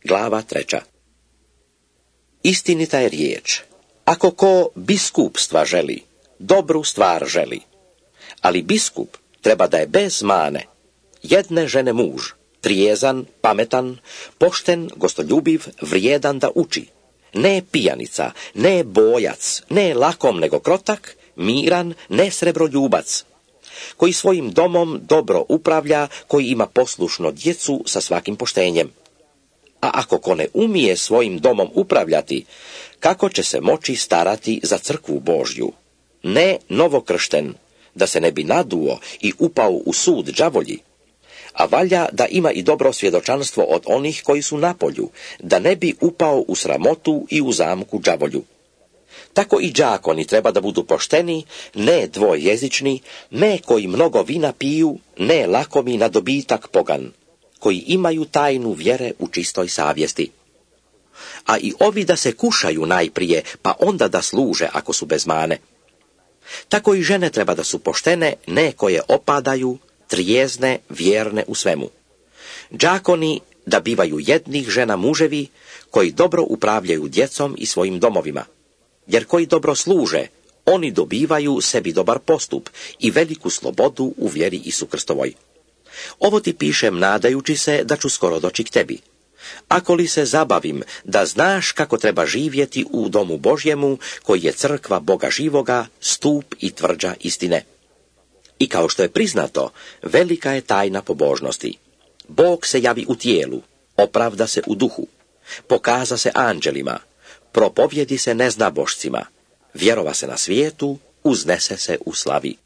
glava 3. Istinita je riječ. Ako ko biskupstva želi, dobru stvar želi. Ali biskup treba da je bez mane, jedne žene muž, trijezan, pametan, pošten, gostoljubiv, vrijedan da uči. Ne pijanica, ne bojac, ne lakom nego krotak, miran, ne srebroljubac, koji svojim domom dobro upravlja, koji ima poslušno djecu sa svakim poštenjem. A ako ko ne umije svojim domom upravljati, kako će se moći starati za crkvu Božju? Ne novokršten, da se ne bi naduo i upao u sud đavolji, a valja da ima i dobro svjedočanstvo od onih koji su na polju, da ne bi upao u sramotu i u zamku đavolju. Tako i đakoni treba da budu pošteni, ne dvojezični, ne koji mnogo vina piju, ne lakomi na dobitak pogan, koji imaju tajnu vjere u čistoj savjesti. A i ovi da se kušaju najprije, pa onda da služe ako su bez mane. Tako i žene treba da su poštene, ne koje opadaju, trijezne, vjerne u svemu. Đakoni da bivaju jednih žena muževi, koji dobro upravljaju djecom i svojim domovima. Jer koji dobro služe, oni dobivaju sebi dobar postup i veliku slobodu u vjeri Isu Krstovoj. Ovo ti pišem nadajući se da ću skoro doći k tebi. Ako li se zabavim da znaš kako treba živjeti u domu Božjemu, koji je crkva Boga živoga, stup i tvrđa istine. I kao što je priznato, velika je tajna pobožnosti. Bog se javi u tijelu, opravda se u duhu, pokaza se anđelima, propovjedi se neznabošcima, vjerova se na svijetu, uznese se u slavi.